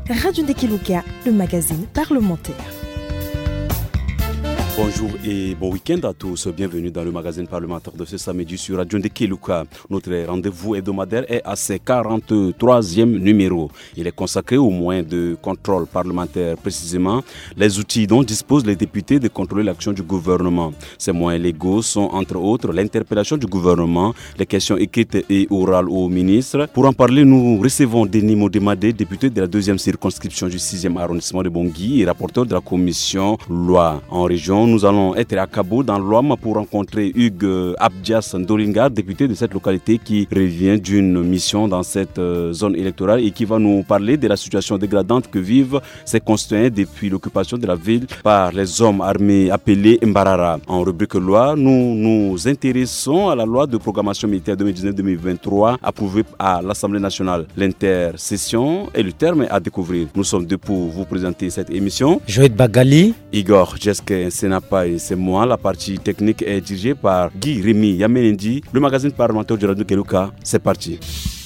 Radio Ndekeluka, le magazine parlementaire. Bonjour et bon week-end à tous. Bienvenue dans le magazine parlementaire de ce samedi sur Radio Ndekeluka. Notre rendez-vous hebdomadaire est à ses 43e numéro. Il est consacré aux moyens de contrôle parlementaire, précisément les outils dont disposent les députés de contrôler l'action du gouvernement. Ces moyens légaux sont entre autres l'interpellation du gouvernement, les questions écrites et orales aux ministres. Pour en parler, nous recevons Denis Modémadé, député de la 2e circonscription du 6e arrondissement de Bangui et rapporteur de la commission loi en région. Nous allons être à Kabo dans l'Ouam pour rencontrer Hugues Abdias Ndolinga, député de cette localité qui revient d'une mission dans cette zone électorale et qui va nous parler de la situation dégradante que vivent ses concitoyens depuis l'occupation de la ville par les hommes armés appelés Mbarara. En rubrique loi, nous nous intéressons à la loi de programmation militaire 2019-2023 approuvée à l'Assemblée nationale. L'intercession est le terme à découvrir. Nous sommes deux pour vous présenter cette émission. Joël Bagali, Igor Jeske Senapai, c'est moi. La partie technique est dirigée par Guy Rémy Yamenendi. Le magazine parlementaire de Radio Ndekeluka, c'est parti.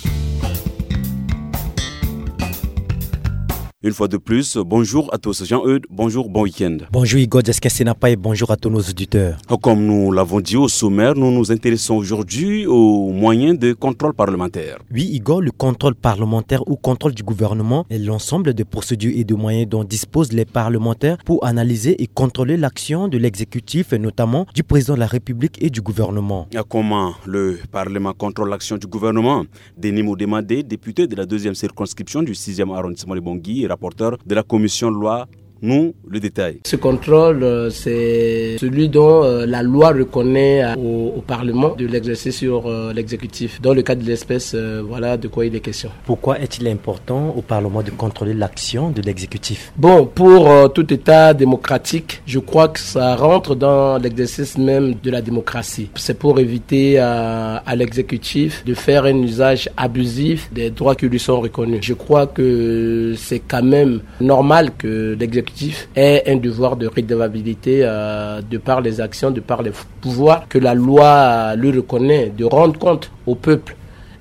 Une fois de plus, bonjour à tous. Jean-Eudes, bonjour, bon week-end. Bonjour Igor Jeske-Senapai et bonjour à tous nos auditeurs. Comme nous l'avons dit au sommaire, nous nous intéressons aujourd'hui aux moyens de contrôle parlementaire. Oui Igor, le contrôle parlementaire ou contrôle du gouvernement est l'ensemble de procédures et de moyens dont disposent les parlementaires pour analyser et contrôler l'action de l'exécutif et notamment du président de la République et du gouvernement. Comment le Parlement contrôle l'action du gouvernement? Denis Modémadé, député de la 2e circonscription du 6e arrondissement de Bangui, rapporteur de la commission loi, nous le détail. Ce contrôle, c'est celui dont la loi reconnaît au Parlement de l'exercice sur l'exécutif. Dans le cas de l'espèce, voilà de quoi il est question. Pourquoi est-il important au Parlement de contrôler l'action de l'exécutif? Bon, pour tout État démocratique, je crois que ça rentre dans l'exercice même de la démocratie. C'est pour éviter à l'exécutif de faire un usage abusif des droits qui lui sont reconnus. Je crois que c'est quand même normal que l'exécutif est un devoir de redevabilité de par les actions, de par les pouvoirs que la loi lui reconnaît, de rendre compte au peuple.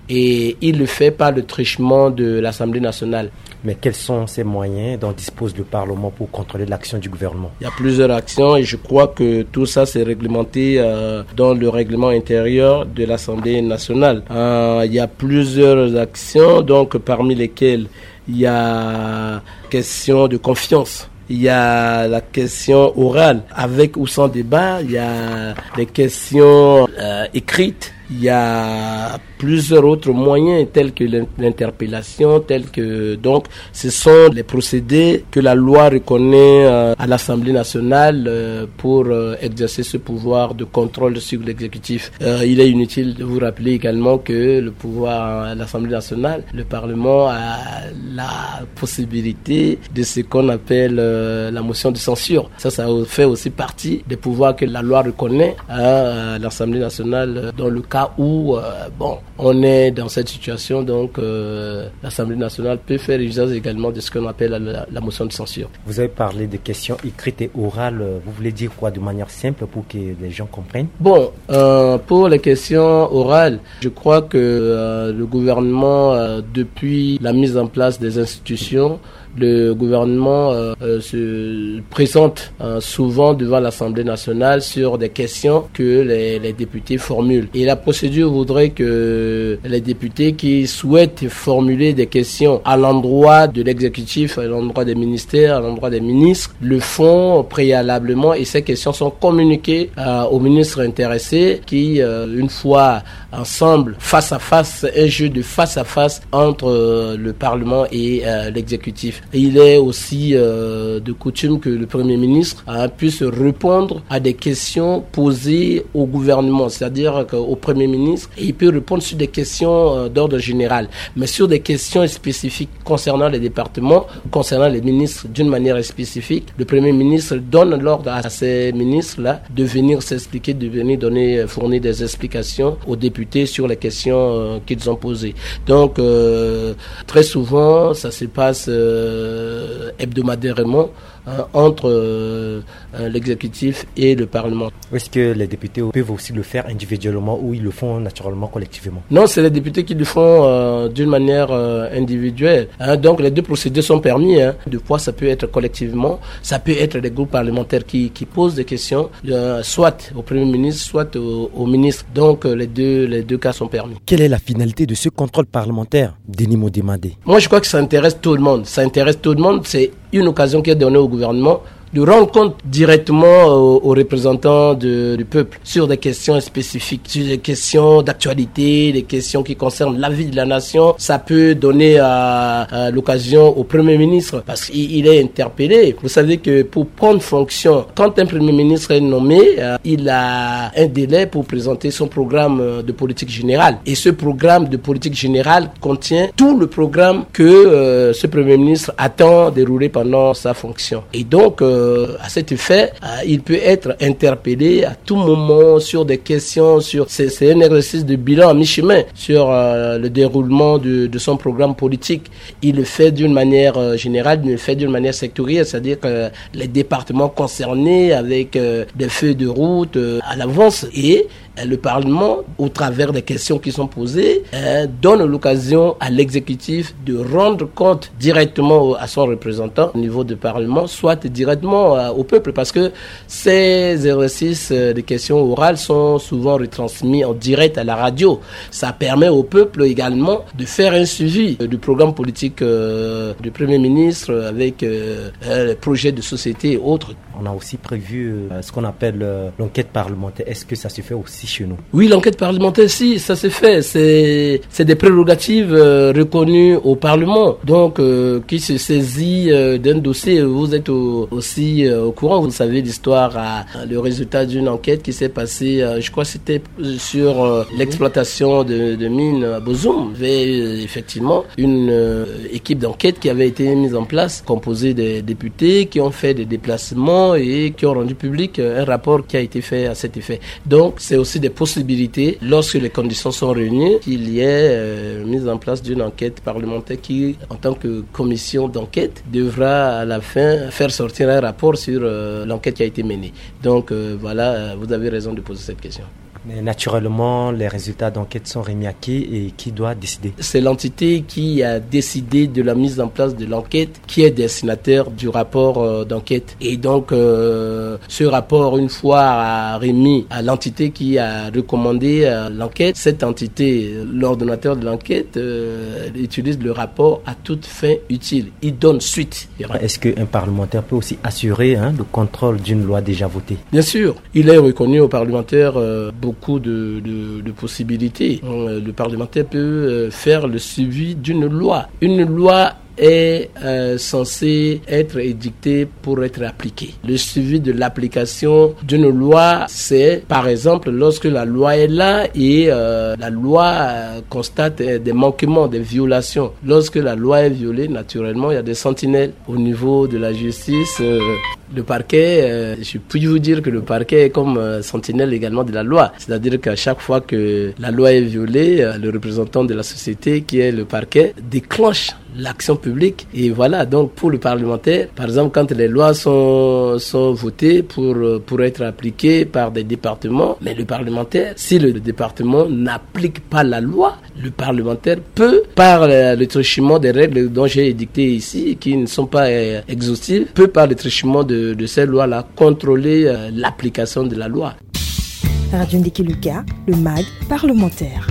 Et il le fait par le truchement de l'Assemblée nationale. Mais quels sont ces moyens dont dispose le Parlement pour contrôler l'action du gouvernement? Il y a plusieurs actions et je crois que tout ça c'est réglementé dans le règlement intérieur de l'Assemblée nationale. Il y a plusieurs actions, donc parmi lesquelles il y a question de confiance. Il y a la question orale, avec ou sans débat. Il y a les questions écrites. Il y a plusieurs autres moyens tels que l'interpellation, tels que donc ce sont les procédés que la loi reconnaît à l'Assemblée nationale pour exercer ce pouvoir de contrôle sur l'exécutif. Il est inutile de vous rappeler également que le pouvoir à l'Assemblée nationale, le Parlement a la possibilité de ce qu'on appelle la motion de censure. Ça fait aussi partie des pouvoirs que la loi reconnaît à l'Assemblée nationale dans le cas où on est dans cette situation, donc l'Assemblée nationale peut faire usage également de ce qu'on appelle la motion de censure. Vous avez parlé de questions écrites et orales. Vous voulez dire quoi de manière simple pour que les gens comprennent? Bon, pour les questions orales, je crois que le gouvernement, depuis la mise en place des institutions, le gouvernement se présente souvent devant l'Assemblée nationale sur des questions que les députés formulent. Et la procédure voudrait que les députés qui souhaitent formuler des questions à l'endroit de l'exécutif, à l'endroit des ministères, à l'endroit des ministres, le font préalablement et ces questions sont communiquées aux ministres intéressés qui, une fois ensemble, face à face, un jeu de face à face entre le Parlement et l'exécutif. Et il est aussi de coutume que le Premier ministre puisse répondre à des questions posées au gouvernement, c'est-à-dire qu'au Premier ministre, il peut répondre sur des questions d'ordre général, mais sur des questions spécifiques concernant les départements, concernant les ministres d'une manière spécifique, le Premier ministre donne l'ordre à ces ministres-là de venir s'expliquer, de venir fournir des explications aux députés sur les questions qu'ils ont posées. Donc, très souvent, ça se passe hebdomadairement entre l'exécutif et le Parlement. Est-ce que les députés peuvent aussi le faire individuellement ou ils le font naturellement collectivement? Non, c'est les députés qui le font d'une manière individuelle. Donc les deux procédés sont permis. Deux fois, ça peut être collectivement, ça peut être des groupes parlementaires qui posent des questions, soit au Premier ministre, soit au ministre. Donc les deux cas sont permis. Quelle est la finalité de ce contrôle parlementaire, Denis Modemade? Moi, je crois que ça intéresse tout le monde. Ça intéresse tout le monde. C'est une occasion qui est donnée au gouvernement de rendre compte directement aux représentants du peuple sur des questions spécifiques, sur des questions d'actualité, des questions qui concernent la vie de la nation. Ça peut donner l'occasion au Premier ministre, parce qu'il est interpellé. Vous savez que pour prendre fonction, quand un Premier ministre est nommé, il a un délai pour présenter son programme de politique générale. Et ce programme de politique générale contient tout le programme que ce Premier ministre attend dérouler pendant sa fonction. Et donc, à cet effet, il peut être interpellé à tout moment sur des questions, c'est un exercice de bilan à mi-chemin sur le déroulement de son programme politique. Il le fait d'une manière générale, il le fait d'une manière sectorielle, c'est-à-dire que les départements concernés avec des feuilles de route à l'avance, et le Parlement, au travers des questions qui sont posées, donne l'occasion à l'exécutif de rendre compte directement à son représentant au niveau du Parlement, soit directement au peuple, parce que ces exercices de questions orales sont souvent retransmis en direct à la radio. Ça permet au peuple également de faire un suivi du programme politique du Premier ministre avec les projets de société et autres. On a aussi prévu ce qu'on appelle l'enquête parlementaire. Est-ce que ça se fait aussi chez nous? Oui, l'enquête parlementaire, si, ça se fait. C'est des prérogatives reconnues au Parlement. Donc, qui se saisit d'un dossier, vous êtes aussi au courant. Vous savez l'histoire, le résultat d'une enquête qui s'est passée, je crois que c'était sur l'exploitation de mines à Bozoum. Il y avait effectivement une équipe d'enquête qui avait été mise en place, composée des députés qui ont fait des déplacements et qui ont rendu public un rapport qui a été fait à cet effet. Donc, c'est aussi des possibilités, lorsque les conditions sont réunies, qu'il y ait mise en place d'une enquête parlementaire qui, en tant que commission d'enquête, devra à la fin faire sortir un rapport sur l'enquête qui a été menée. Donc, voilà, vous avez raison de poser cette question. Mais naturellement, les résultats d'enquête sont remis à qui et qui doit décider? C'est l'entité qui a décidé de la mise en place de l'enquête qui est destinataire du rapport d'enquête. Et donc, ce rapport, une fois remis à l'entité qui a recommandé l'enquête, cette entité, l'ordonnateur de l'enquête, utilise le rapport à toute fin utile. Il donne suite. Est-ce qu'un parlementaire peut aussi assurer le contrôle d'une loi déjà votée? Bien sûr. Il est reconnu aux parlementaires beaucoup de possibilités. Le parlementaire peut faire le suivi d'une loi. Une loi est censé être édicté pour être appliqué. Le suivi de l'application d'une loi, c'est par exemple lorsque la loi est là et la loi constate des manquements, des violations. Lorsque la loi est violée, naturellement, il y a des sentinelles au niveau de la justice. Le parquet, je puis vous dire que le parquet est comme sentinelle également de la loi. C'est-à-dire qu'à chaque fois que la loi est violée, le représentant de la société, qui est le parquet, déclenche l'action publique. Et voilà, donc pour le parlementaire, par exemple, quand les lois sont votées pour être appliquées par des départements, mais le parlementaire, si le département n'applique pas la loi, le parlementaire peut, par le truchement des règles dont j'ai édicté ici, qui ne sont pas exhaustives, peut par le truchement de ces lois-là contrôler l'application de la loi. Radio Ndeki Luka, le MAG parlementaire.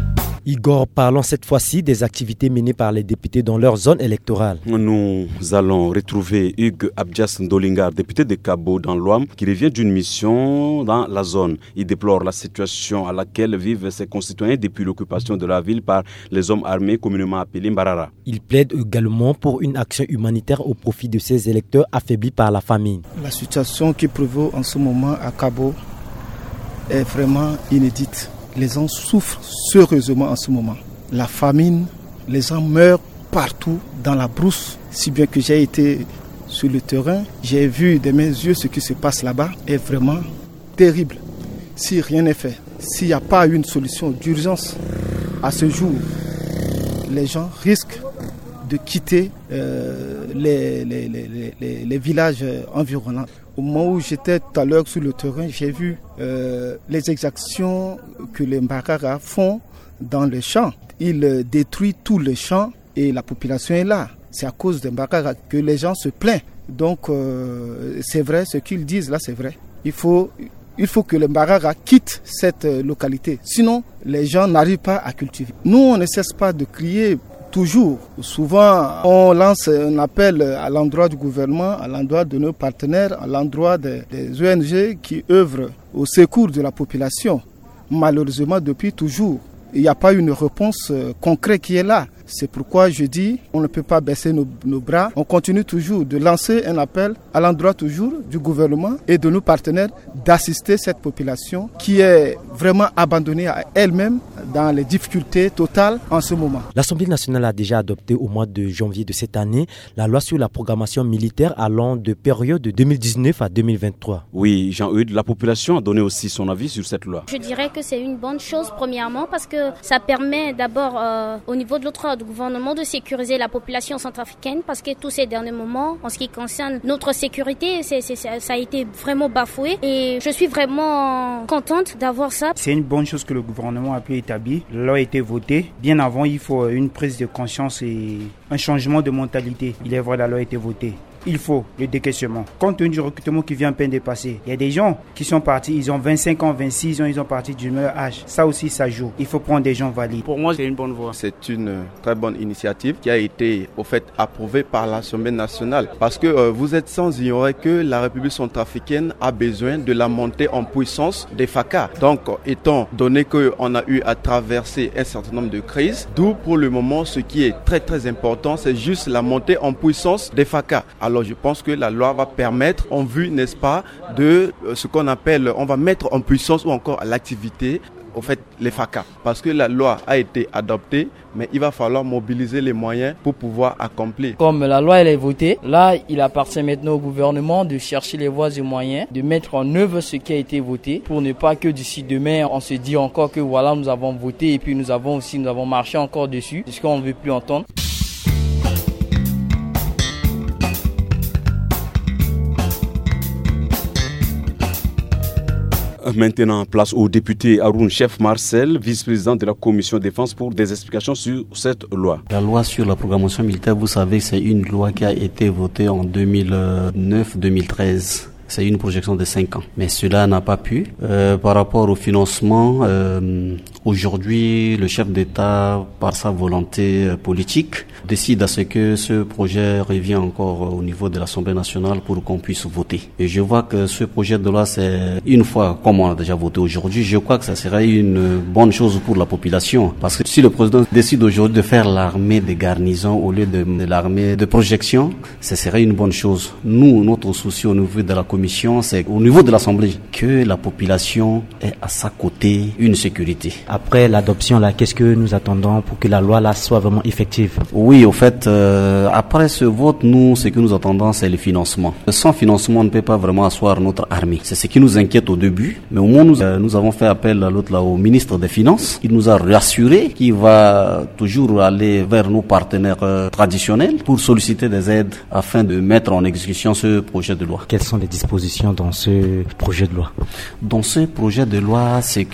Igor, parlons cette fois-ci des activités menées par les députés dans leur zone électorale. Nous allons retrouver Hugues Abdias Ndolingar, député de Kabo dans l'Ouam, qui revient d'une mission dans la zone. Il déplore la situation à laquelle vivent ses concitoyens depuis l'occupation de la ville par les hommes armés communément appelés Mbarara. Il plaide également pour une action humanitaire au profit de ses électeurs affaiblis par la famine. La situation qui prévaut en ce moment à Kabo est vraiment inédite. Les gens souffrent sérieusement en ce moment. La famine, les gens meurent partout dans la brousse. Si bien que j'ai été sur le terrain, j'ai vu de mes yeux ce qui se passe là-bas est vraiment terrible. Si rien n'est fait, s'il n'y a pas une solution d'urgence à ce jour, les gens risquent de quitter les villages environnants. Au moment où j'étais tout à l'heure sur le terrain, j'ai vu les exactions que les Mbarara font dans les champs. Ils détruisent tous les champs et la population est là. C'est à cause des Mbarara que les gens se plaignent. Donc c'est vrai, ce qu'ils disent là, c'est vrai. Il faut que les Mbarara quittent cette localité. Sinon, les gens n'arrivent pas à cultiver. Nous, on ne cesse pas de crier toujours. Souvent, on lance un appel à l'endroit du gouvernement, à l'endroit de nos partenaires, à l'endroit des ONG qui œuvrent au secours de la population. Malheureusement, depuis toujours, il n'y a pas une réponse concrète qui est là. C'est pourquoi je dis, on ne peut pas baisser nos bras. On continue toujours de lancer un appel à l'endroit toujours du gouvernement et de nos partenaires d'assister cette population qui est vraiment abandonnée à elle-même dans les difficultés totales en ce moment. L'Assemblée nationale a déjà adopté au mois de janvier de cette année la loi sur la programmation militaire allant de période de 2019 à 2023. Oui, Jean-Eudes, la population a donné aussi son avis sur cette loi. Je dirais que c'est une bonne chose premièrement parce que ça permet d'abord au niveau de l'autre du gouvernement de sécuriser la population centrafricaine parce que tous ces derniers moments, en ce qui concerne notre sécurité, ça a été vraiment bafoué et je suis vraiment contente d'avoir ça. C'est une bonne chose que le gouvernement a pu établir. La loi a été votée. Bien avant, il faut une prise de conscience et un changement de mentalité. Il est vrai, la loi a été votée. Il faut le décaissement. Compte tenu du recrutement qui vient à peine de passer, il y a des gens qui sont partis, ils ont 25 ans, 26 ans, ils ont parti du meilleur âge. Ça aussi, ça joue. Il faut prendre des gens valides. Pour moi, c'est une bonne voie. C'est une très bonne initiative qui a été, au fait, approuvée par l'Assemblée nationale. Parce que vous êtes sans ignorer que la République centrafricaine a besoin de la montée en puissance des FACA. Donc, étant donné qu'on a eu à traverser un certain nombre de crises, d'où pour le moment, ce qui est très très important, c'est juste la montée en puissance des FACA. Alors je pense que la loi va permettre, en vue, n'est-ce pas, de ce qu'on appelle, on va mettre en puissance ou encore à l'activité, au fait, les FACA. Parce que la loi a été adoptée, mais il va falloir mobiliser les moyens pour pouvoir accomplir. Comme la loi elle est votée, là, il appartient maintenant au gouvernement de chercher les voies et moyens, de mettre en œuvre ce qui a été voté, pour ne pas que d'ici demain, on se dise encore que voilà, nous avons voté et puis nous avons marché encore dessus, ce qu'on ne veut plus entendre. Maintenant, place au député Haroun Chef Marcel, vice-président de la commission défense, pour des explications sur cette loi. La loi sur la programmation militaire, vous savez, c'est une loi qui a été votée en 2009-2013. C'est une projection de 5 ans. Mais cela n'a pas pu. Par rapport au financement, aujourd'hui, le chef d'État, par sa volonté politique, décide à ce que ce projet revienne encore au niveau de l'Assemblée nationale pour qu'on puisse voter. Et je vois que ce projet de loi, c'est une fois, comme on a déjà voté aujourd'hui, je crois que ça serait une bonne chose pour la population. Parce que si le président décide aujourd'hui de faire l'armée de garnison au lieu de l'armée de projection, ce serait une bonne chose. Nous, notre souci au niveau de la commission, c'est au niveau de l'Assemblée que la population ait à sa côté une sécurité. Après l'adoption, là, qu'est-ce que nous attendons pour que la loi là soit vraiment effective? Oui, au fait, après ce vote, nous, ce que nous attendons, c'est le financement. Sans financement, on ne peut pas vraiment asseoir notre armée. C'est ce qui nous inquiète au début. Mais au moins, nous avons fait appel à l'autre là, au ministre des Finances. Il nous a rassuré qu'il va toujours aller vers nos partenaires traditionnels pour solliciter des aides afin de mettre en exécution ce projet de loi. Quelles sont les dispositions dans ce projet de loi? Dans ce projet de loi, c'est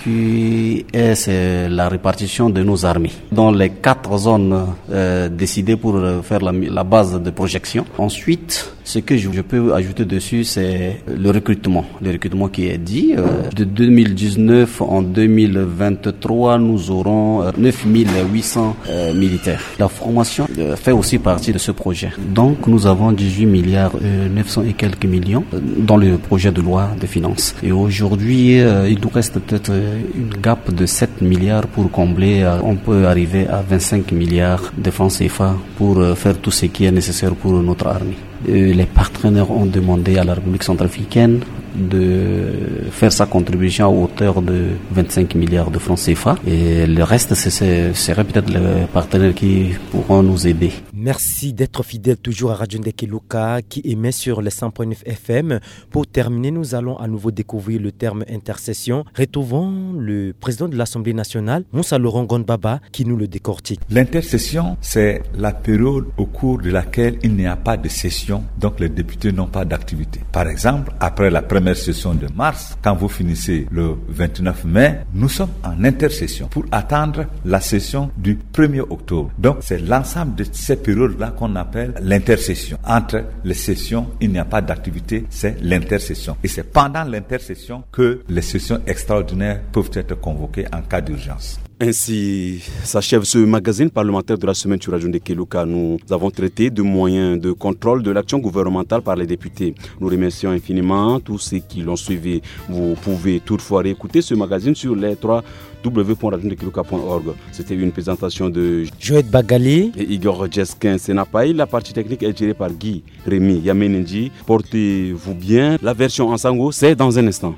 la répartition de nos armées dans les 4 zones décidées pour faire la base de projection. Ensuite, ce que je peux ajouter dessus, c'est le recrutement. Le recrutement qui est dit. De 2019 en 2023, nous aurons 9800 militaires. La formation fait aussi partie de ce projet. Donc, nous avons 18 milliards 900 et quelques millions dans le projet de loi de finances. Et aujourd'hui, il nous reste peut-être une gap de 7 milliards pour combler. On peut arriver à 25 milliards de francs CFA pour faire tout ce qui est nécessaire pour notre armée. Les partenaires ont demandé à la République centrafricaine de faire sa contribution à hauteur de 25 milliards de francs CFA. Et le reste, ce serait peut-être les partenaires qui pourront nous aider. Merci d'être fidèle toujours à Radio Ndeke Luka qui émet sur les 100.9 FM. Pour terminer, nous allons à nouveau découvrir le terme intercession. Retrouvons le président de l'Assemblée nationale, Moussa Laurent Gondbaba, qui nous le décortique. L'intercession, c'est la période au cours de laquelle il n'y a pas de session, donc les députés n'ont pas d'activité. Par exemple, après la première session de mars, quand vous finissez le 29 mai, nous sommes en intercession pour attendre la session du 1er octobre. Donc, c'est l'ensemble de cette période-là qu'on appelle l'intercession. Entre les sessions, il n'y a pas d'activité, c'est l'intercession. Et c'est pendant l'intercession que les sessions extraordinaires peuvent être convoquées en cas d'urgence. Ainsi s'achève ce magazine parlementaire de la semaine sur Radio Ndeke Luka. Nous avons traité de moyens de contrôle de l'action gouvernementale par les députés. Nous remercions infiniment tous ceux qui l'ont suivi. Vous pouvez toutefois réécouter ce magazine sur les 3 www.radiondekeluka.org. C'était une présentation de Joël Bagali et Igor Jeskin Senapaï. La partie technique est gérée par Guy Rémy Yamenendi. Portez-vous bien. La version en sango, c'est dans un instant.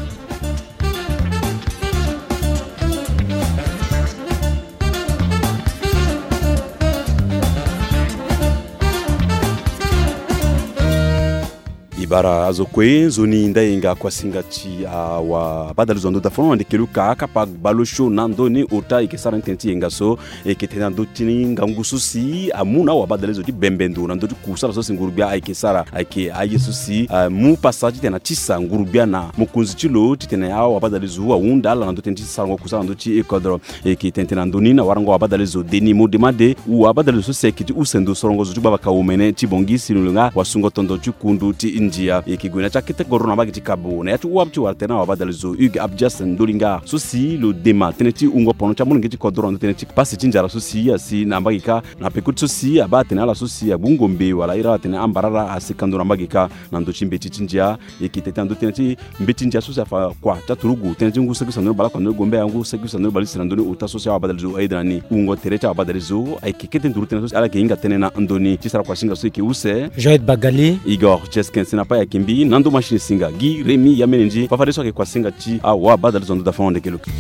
Ibara azokwe zoni ndainga kwa singati wa badalizo ndo dafono ndekeluka akapa balosho nandoni ota ikesara ntenti engaso eketena ndotini ngangususi amuna wa badalizo di bembendo nandoti kusala so singurubia aikesara aike ayesusi mu passage tena tisa ngurubia na mukunzi chilo titena ya wa badalizo wa unda la ndoti tisa kusala ndoti ekodro eketena ndoni na warango wa badalizo deni modemade wa badalizo sekiti usendo sorongo zuba bakaumene tibongisi nulunga wasungo tondo chukundu ti njia ekigwena chakete gorona bagiti kabo na yatu wabti wartena wabadalizo uge abjas ndolinga sosi lo dema teneti ungo pono cha mungi kodoro teneti pasi tinjara sosi asi na bagika na pekut sosi abatena la sosi abungombe wala ira tena ambarara asikando na bagika na ndochimbe tinjia ekiteta ndo teneti mbetinjia sosi afa kwa taturugu teneti ungu sekisa no bala kono gombe yangu sekisa no balisi ndoni uta sosi wabadalizo aidrani ungo terecha wabadalizo aikikete nduru tena sosi ala keinga tenena ndoni tisara kwa shinga sosi ke use Joël Bagali Igor Jeskin Senapaï ya Kimbi Nando Machine Singa Guy Rémy Yamenendi Fafade soke kwa singa chi awa badalizo ndo dafono Ndeke Luka.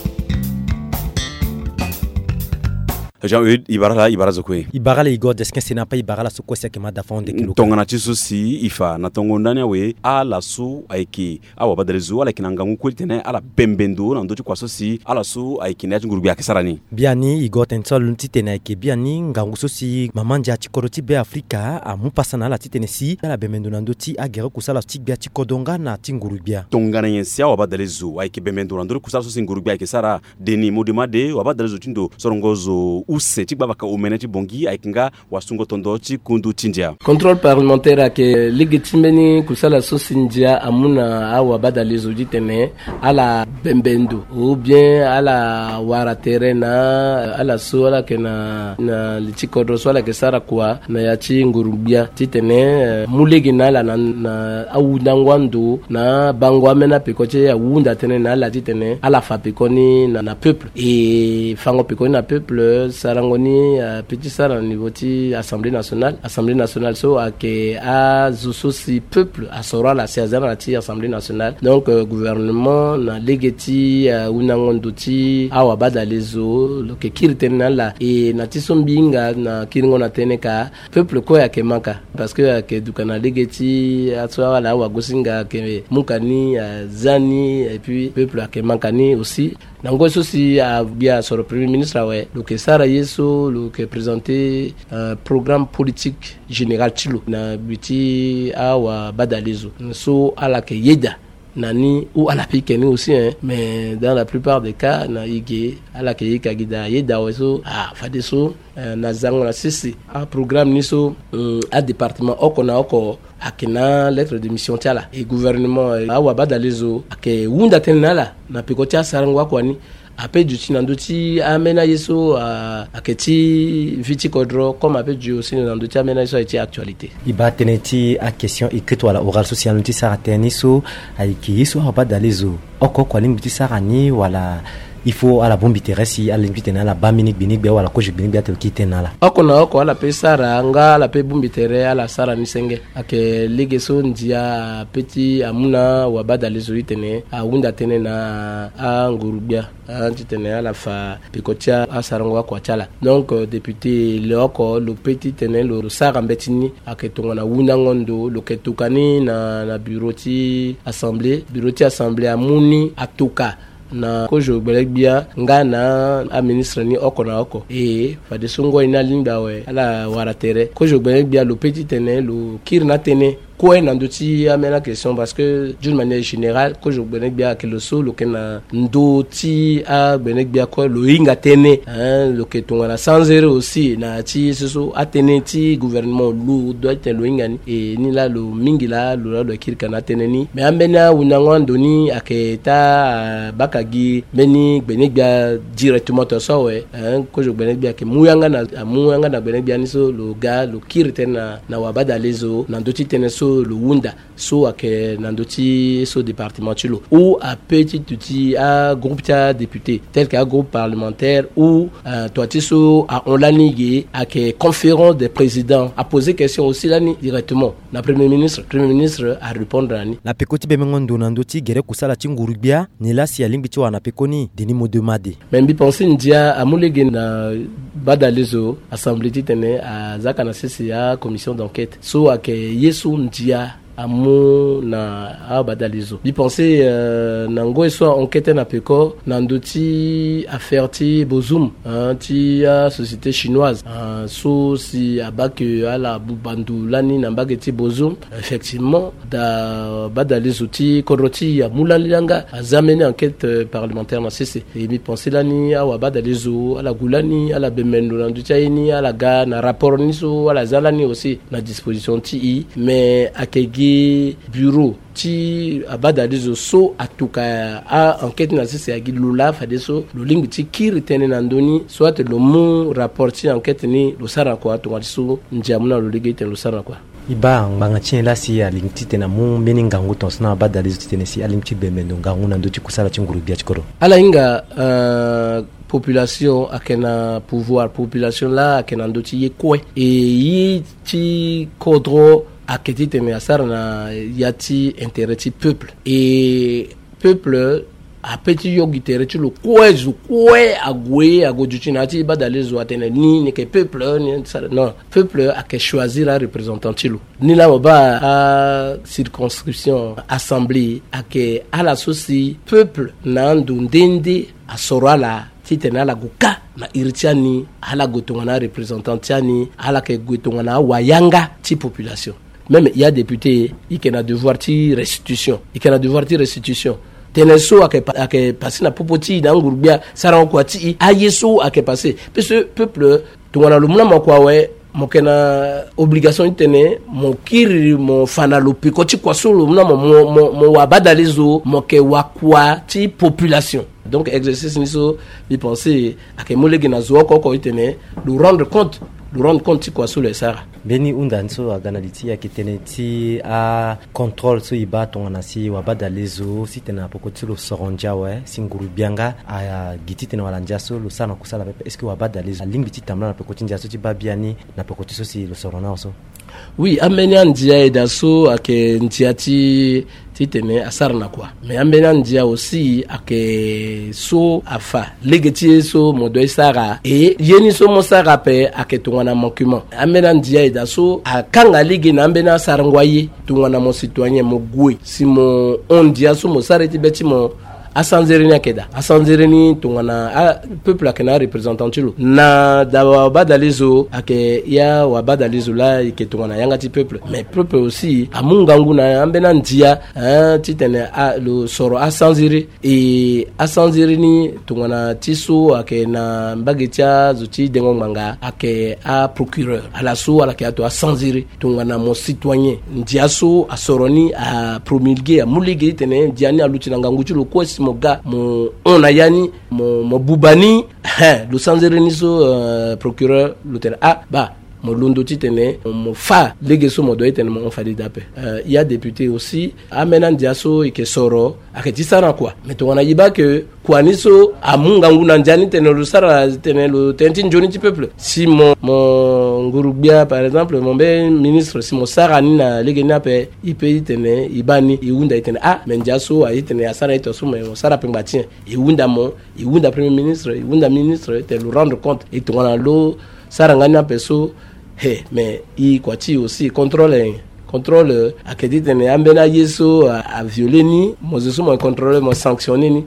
Jean-Eudes Ibara zokwe Ibara le Igor Jeskin Senapaï Ibara la soko sia kema dafono Ndeke Luka. Tongana chisosi ifa na tongondani we ala so aiki awa badalizo ala kinanga ngukuli tena ala bembendo na ndoti kwa sosi ala so aiki na ngurubia ya kisarani biani Igor tensol lunti tena aiki biani ngangu sosi mamanja chikoroti be Afrika amupasana la titenesi ala bembendo na ndoti agere kusala stikbia chikodonga na tingurubia tongana yensia wa badalizo aiki bembendo na ndoti kusala sosi ngurubia kisara deni modemade wa badalizo tindo sorongozo use tikbabaka umeneti bongi aikinga wasungo tondochi kundu tinja contrôle parlementaire ke legitimeni kusala sosinja amuna awa badalizo ditene ala bembendo ou bien ala wara terena ala sola ke na lichikodro sola ke sara kwa na yachi ngurubia titene mulegi na awundangwando na bangwa mena pekoche ya wunda tene na ala titene ala fa pekoni na peuple et fango pekoni na peuple sarangoni petit sara niveau ti assemblée nationale so ake a zososi peuple asora la siazana ti assemblée nationale donc gouvernement na legeti unangondo ti awa badalezo lo ke kirtena la et na ti sombinga na kiringo na teneka peuple ko ya kemaka parce que ke dukana legeti atwa la wa gosinga ke mukani zani et puis peuple akemankani aussi nango sosi a bien sur le premier ministre ouais lo ke sara yeso lo ke présenter programme politique général tilo na biti awa badalezo so ala ke yeda nani ou à la pikeni aussi hein, mais dans la plupart des cas na ige ala ke yekagida yeda weso fadeso na zango na sisi a programme niso a département okona oko akina lettre de mission tiala et gouvernement awa badalezo ake wunda tenala na pikotia sarangwa kwani ape du tinandoti amena yeso aketi viti kodro comme ape du aussi nandoti amena yeso eti actualité iba teneti a question écrite wala oral social noti sarateniso aiki yeso badalezo oko kwa lingi sarani wala il faut à la bombe terrestre à l'inviter à la baminik binik be wala ko je binik be tel kitena la akona ko ala pe sara nga ala pe bombe terrestre ala sara ni senge ake legeso ndia petit amuna wa bada les tene a wunda tene na a ngurubia anti tene ala fa pikotia a sarangwa kwa chala donc député loko le petit tene le sara mbetini ake tongana wunda ngondo lo ketukani na bureau ti assemblée amuni atuka na kojo belebia ngana a ministre ni okona oko e fade songo ina linda we ala waratere kojo belebia lo petit tene lo kirna tene quoi n'andoti amena question parce que d'une manière générale que je benek bien que le sol le kena ndoti a benek bien quoi le inga tene le que ton na sans zéro aussi na ti so atene ti gouvernement lu doit être le inga et ni là le mingila le kirka na tene ni mais ambena unango ndoni aketa bakagi beni benek bien directement to so we que je benek bien que muyanga na benek bien so le gars le kirtena na wabada lezo na ndoti tene so le wunda so ake nandoti so département chulo ou à petit outil à groupe de députés tel qu'un groupe parlementaire ou toi tu so à on l'a nigué à que conférence des présidents a posé question aussi là directement na premier ministre à répondre à ni la pekoti bemengondo nandoti gere kusala tingurubia ni la si alimbi tu wana pekoni deni modemade même bi penser ndia amulege na badalezo assemblée titene à zakana CCA commission d'enquête so ake yesu ndia amu na abadalizo bi penser nango soit enquête na peko nandoti affaire ti bozum ti société chinoise so si abake ala bubandu lani na bageti bozum effectivement da badalizo ti koroti ya mulalanga azamene enquête parlementaire na CC et bi penser lani awa badalizo ala gulani ala bemendo nandoti ayini ala ga na rapport ni so ala zalani aussi na disposition ti mais akegi bureau ti abadalizo so atuka a enquête na sisi agi lula fadeso lo lingi ti kiritene na ndoni soit le mon rapport ti enquête ni lo sara ko atunga so njamuna lo ligite lo sara ko iba nganga tien la si alinti tena mu meni ngangu tonsna abadalizo tene si alinti bemendo ngangu na ndoti kusala chinguru bia chikoro ala inga population akena pouvoir population la akena ndoti ye kwe e yi ti kodro aketi teme asar na yati intérêt ti peuple et peuple a petit yogi tere ti lo kwezu kwe agwe agojuti na ti badalezo atene ni ke peuple ni non peuple a que choisir un représentant ti lo ni la ba a circonscription assemblée a que à la soci peuple na ndundende a sorala titena la guka na iritiani ala gotongana représentant tiani ala ke gotongana wayanga ti population. Même il y a des députés qui ont devoir de restitution. Teneso a que passer na popoti dans Gourbia, Saran Kwati, Ayeso a que passer. Parce que peuple, tout le monde m'a quoi ouais, mon kena obligation tene, mon kiri, mon fanalopi, quand tu quoi solo, mon wabadalezo, mon ke wakwa ti population. Donc exercice niso, il penser à que molegi na zo ko tene, nous rendre compte quoi sur les Sahara. Beni undanso aganaliti ya kiteneti a contrôle so iba tongana si wabadalezo si tena pokoti lo soronja we singuru bianga a giti tena walanja so lo sana kusala pepe est-ce que wabadalezo limbiti tamla na pokoti njaso ti babiani na pokoti so si lo sorona so oui amenya ndia edaso ake ntiati titene asarna quoi mais amenya ndia aussi ake so afa legeti so modo sara et yeni so mo sara pe ake tongana manquement amenya ndia edaso akanga ligi na ambena sarangwaye tongana mo citoyen mo gwe si mo ondia so mo sareti beti mo asanzereni akeda asanzereni tongana peuple akena représentant tilo na da wabadalezo ake ya wabadalezo la ike tongana yanga ti peuple mais peuple aussi amungangu na ambena ndia titene lo soro asanzere et asanzereni tongana tiso ake na mbagetia zoti dengo manga ake a procureur ala so ala ke ato asanzere tongana mo citoyen ndia so asoroni a promulguer a muligi tene diani alutina ngangu tilo ko moga mo onayani mo bubani le sanzereni so procureur l'hôtel ba mo londo titene mo fa legeso mo doit tellement on fali d'appel il y a député aussi amenan diaso et que soro aketi sana quoi mais on a yiba que kwaniso amunga nguna njani tene le sara tene le tenti njoni du peuple. Si mon Ngurubia par exemple mon ministre si mon sara ni na legena pe ipe tene ibani iunda tene menjaso a tene asara ito so mon sara pe batien iunda premier ministre iunda ministre te le rendre compte et to na lo sara ngana peso mais i kwati aussi contrôle à que dit tene ambena yeso a violer ni mo zo mo contrôler mo sanctionner ni.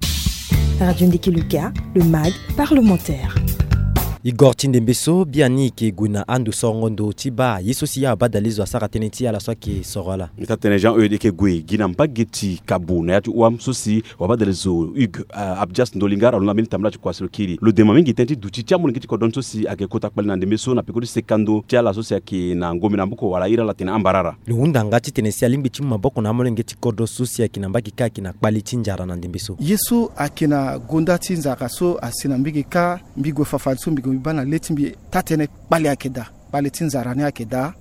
Radio Ndekeluka, le MAG parlementaire. Igor Tindembeso biani ke guna andu songondo tiba yesosi ya badalizo asara teneti ala swaki sorola mitatene Jean Eude ke gwe gina mpageti kabu na yatu wam sosi wabadalizo Hugues Abdias Ndolingara lona mini tamla kwa silokiri le demamingi tenti duti tia mulingiti ko don sosi ake kota kwali na Ndembeso na pekodi sekando tia la sosi ake na ngome na mbuko wala ira latina ambarara luhunda ngati tenesi alimbi chimma boko na mulingiti kodo sosi ake na mbaki ka kina kwali tinjara na Ndembeso yesu akina gonda tinzaka so asina mbigi ka mbigwe fafalso mbigwe bana letimbi tatene bali akeda bali tinzarani akeda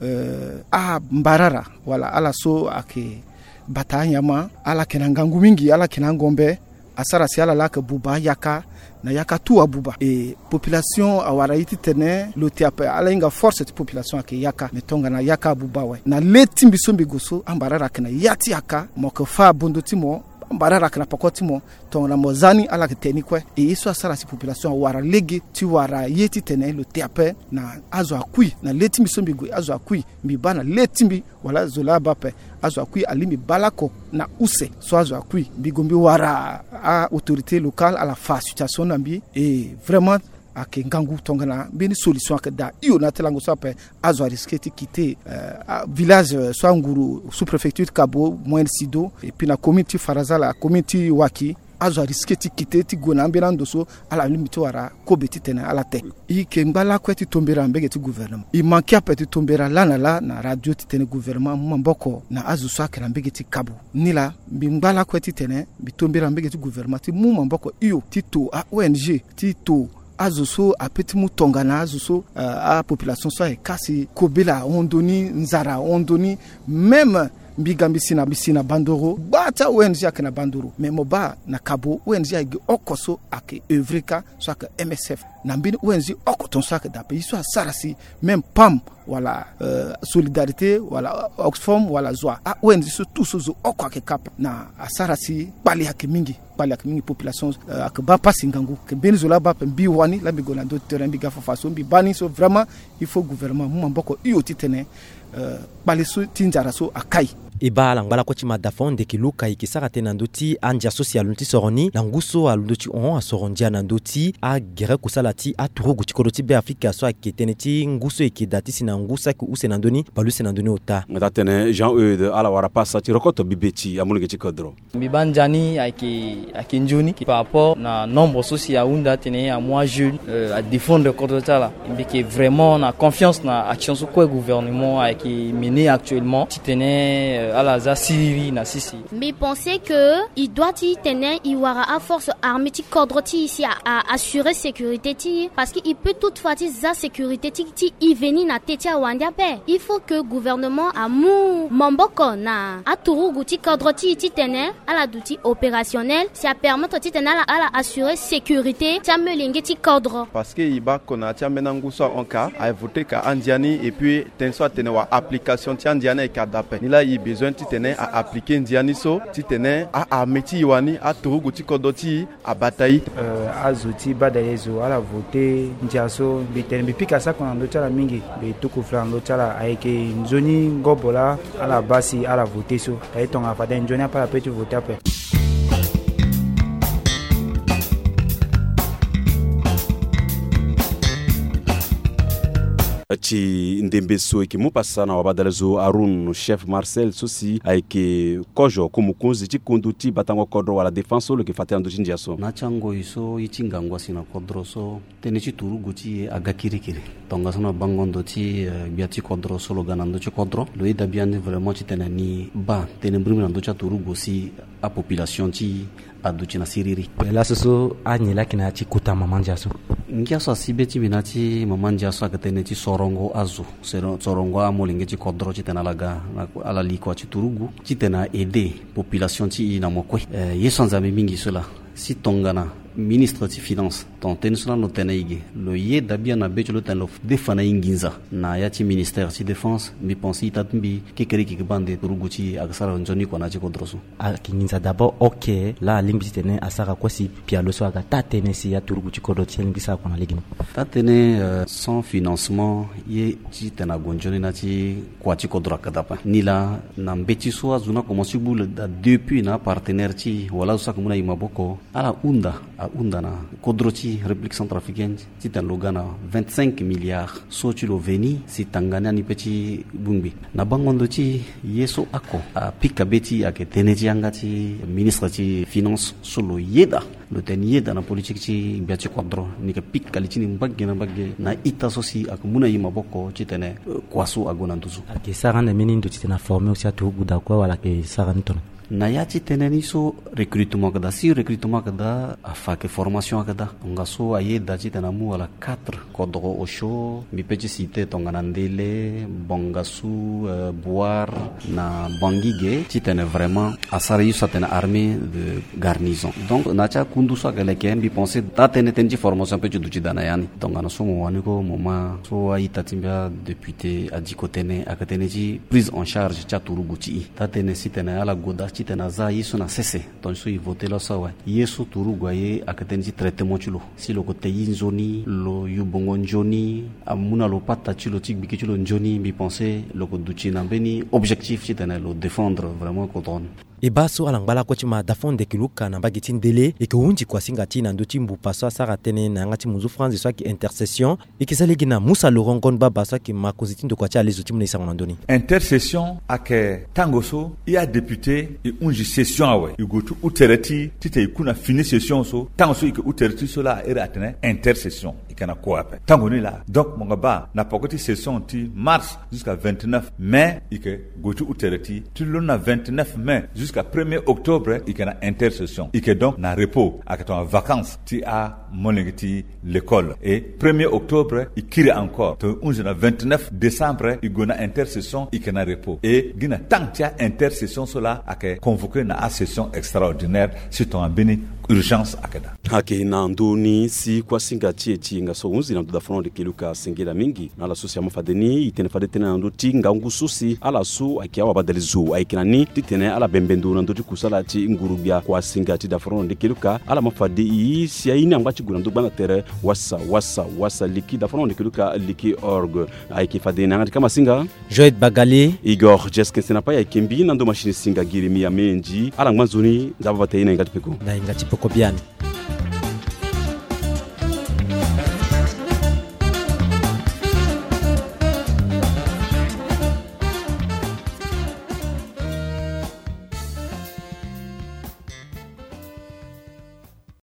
mbarara wala ala so ake batanyama ala kenangangu mingi ala kenangombe asara si ala laka buba yaka na yaka tu abuba et population awaraiti tene lotiape ala inga force de population ake yaka metonga na yaka buba we na letimbi sombi goso ambarara kana yati yaka moko fa bondotimo barara kana pakotimo tongna mozani ala keteni kwe e iso asara si population wara legi ti wara yeti tene lo teape na azo akui na letimbi sombi go azo akui mi bana letimbi wala zola bape azo akui alimi balako na use so azo akui bigombi wara a autorité locale à la fa situation nambi et vraiment ake ngangu tongana beni solution akada iyo na telango so pe azo risquer ti quitter village so nguru sous préfecture Kabo Moyen Sido et puis na community Farazala community Waki azo risquer ti quitter ti gona mbena ndoso ala limito wara kobeti tena ala te i ke ngala kweti tombera mbege ti gouvernement i manki apeti tombera la na radio ti tene gouvernement mboko na azo so akera mbege ti Kabo nila mbala kweti tene bitombera mbege ti gouvernement ti mboko iyo ti to ONG ti to azuso apeti mutongana azuso a population so kasi kobela ondoni nzara ondoni même mbisina bandoro bata ONG akena bandoro mais moba na Kabo ONG agi okoso ake evrika so ake MSF na mbini ONG okoton so ake dape iso sarasi même PAM wala solidarité wala Oxfam wala Zoa ONG so tout so oko ake kap na asarasi bali ake mingi population ake ba pasi ngangu ke benizola ba mbi wani la bigona do terrain biga façon bi bani so vraiment il faut gouvernement mboko iyo titene bali so tinjara so akai Iba langala kwa chima dafon de kiluka ikisara tena ndoti anja social nti soroni languso alundoti on asorondia na ndoti a gere kusalati a turugu chikoroti be Afrika so aketeneti nguso ikidati sina ngusa ku usenandoni balu senandoni ota ngatene Jean Eude ala wara passa ti rokoto bibeti amulenge chikodro bibanjani ake njuni par rapport na nombre social unda tene à moi jeune à défendre contre ça que vraiment na confiance na action sur quoi gouvernement qui mené actuellement tene à la Zassiri na sisi. Mais pensez que il doit y tenir il aura à force armée ti kodroti ici à assurer sécurité ti parce qu'il peut toutefois ti za sécurité ti il venir na tetia wandia pe. Il faut que gouvernement amu mamboko na aturugu ti kodroti ti tenir à la douti opérationnel ça permet ti tenir à la assurer sécurité ti melingi ti kodro parce que iba kona ti menangu so onka a voter ka andiani et puis tenso tenewa application ti andiani e kadape ni la besoin ti tene à appliquer ndiani so ti tene a meti wani a turugu ti kodoti a bataille azuti badalezo ala voter ndiaso bitene bipika sa kona ndo tala mingi be tuku flando tala ayeke nzoni ngobola ala basi ala voter so ay tonga fa den nzoni pa pe tu voter après ci Ndembeso ki mupasa na wabadalezo Arun chef Marcel sosi aike kojo kumukunzi ci kunduti batango kodro wala defense lo ki fatela ndo jinjaso na chango iso ichingangwa sina kodro so tene ci turugu ci agakirikiri tonga sana bangondo ci biati kodro solo ganando ci kodro lo ida bien vraiment ci tene ni ba tene brimi ndo ci turugu si a population ci aduci na siriri la soso anyela kina ci kuta mamanjaso ngiaso sibeti binati mamanjaso akatene ci sorongo azu sorongo amolinge ci kodro ci tena laga ala liko ci turugu ci tena aider population ci na mokwe yeso nzambe mingi cela si tongana ministre des finances ton tenusna no tenaige lo ye dabia na bechulo tan lo defana inginza na yati ministère ci défense mi pensi tatmbi kekeri ki bande turuguchi aksara njoni ko na ci kodrosu akinginza d'abord ok la lingbi tene asara kwasi pia lo so aga tatene si ya turuguchi kodo lingbi sa ko na ligino tatene sans financement ye ci tena gonjoni na ci kwati kodra kadapa nila na mbeti so azuna ko mosibul da depuis na partenaire ci wala sa ko muna imaboko ala unda na kodrochi République centrafricaine ci tan logana 25 milliards so ci lo veni si tangana ni peci bungbi na bangondo ci yeso ako a pika beti ake teneji anga ci ministre ci finance solo yeda lo ten yeda na politique ci biaci kodro ni ke pika li ci ni mbagge na ita sosi ak muna yima bokko ci tene kwaso agona ntuzu ake sarane mini ndo ci tena formé aussi atu guda ko wala ke sarane ton na yati teneni so recrutement kada afake formation kada nga so aye daji tenamu wala 4 kodro osho mi pechi cité tongana ndele bongasu boire na bangige ci tene vraiment asara yusa tene armée de garnison donc na cha kundu so gele kembi penser ta tene tenji formation pechi duci dana yani tongana so mo wani ko moma so ayi tatimba député adiko tene akatene ji prise en charge cha turuguchi ta tene si tene ala goda tena za yesu na sese ton so voter la sawa yesu turugwa ye akatenji traitement chulo si lo kote yinzoni lo yubongo njoni amuna lo pata chulo tik biki chulo njoni mi penser lo ko duchi na beni objectif tena lo défendre vraiment contre Ibaso alangbala ko chima dafonde kiluka na bagiti ndele e ko unji kwa singati na ndoti mbupa so sara tene na ngati muzu France so ki intercession e kisalegi na Musa Lorongon baba so ki makoziti ndo kwa cha les outils mnisa ngondoni intercession ake tangoso ya député e unji session awe igotu utereti tite ikuna fini session so tangoso ike utereti so la era atene intercession ikana ko ape tangoni la donc mon gaba na pokoti session ti mars jusqu'à 29 mai ike gotu utereti ti lona 29 mai jusqu'à 1er octobre, il y a une intercession. Il y a donc un repos, il y a une vacance, il y a l'école. Et 1er octobre, il y a encore. Donc, 29 décembre, il y a une intercession, il y a un repos. Et il y a tant qu'il y a une intercession, cela a convoqué une session extraordinaire, c'est un béni. Urgence akada hake na ndoni si kwa singa chieti nga so unzi na ndo dafono de kiluka singela mingi na la sosia mafadeni itene fadete na ndo tinga ngususi ala su akiawa badalizu aikinani titene ala bembendu na ndo tikusala ti ngurubia kwa singa ti dafono de kiluka ala mafadi yi si aini ambachi guna ndo bana tere wasa liki dafono de kiluka liki org aiki fadeni ngati kama singa Joël Bagalé Igor Jeskin senapa ya kimbi na ndo machine singa girimi ya menji ala ngmanzuni zaba batayina ngati peko na ngati peko biani